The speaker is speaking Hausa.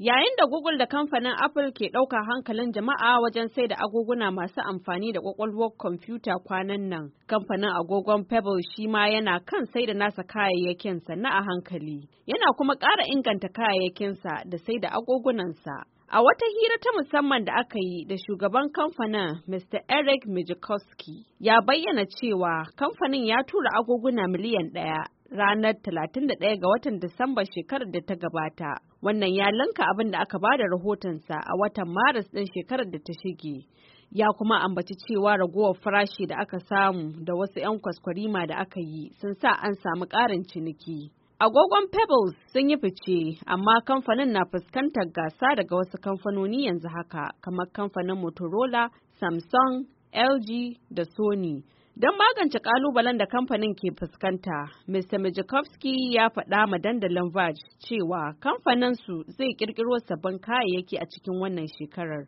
Yayin da Google da kamfanin Apple ke ɗaukar hankalin jama'a wajen sai da agoguna masu amfani da ƙwaƙwalwar kwamfuta kwanan nan, kamfanin agogon Pebble shi ma yana kan sai da nasa kayayyakin sannu a hankali. Yana kuma ƙara inganta kayayyakinsa da sai da agogunansa. A wata hira ta musamman da aka yi da shugaban kamfanin Mr. Eric Mijikowski ya bayyana cewa kamfanin ya tura agoguna miliyan 1 ranar 31 ga watan Disamba shekarar da ta gabata. Wannan ya linka abin da aka bada rahotonsa a watan Maris ɗin shekarar da ta shige. Ya kuma ambaci cewa ragowar farashi da aka samu da wasu 'yan kwaskwarima da aka yi sun sa an samu ƙarin ciniki. Agogon Pebbles sun yi fice, amma kamfanin na fuskantar gasa daga wasu kamfanoni yanzu haka, kamar kamfanin Motorola, Samsung, LG da Sony. Don magance kalubalen da kamfanin ke fuskanta, Mr. Mijikowski ya faɗa ma dandalin Verge cewa kamfaninsu zai ƙirƙiro sabbin kayayyaki a cikin wannan shekarar.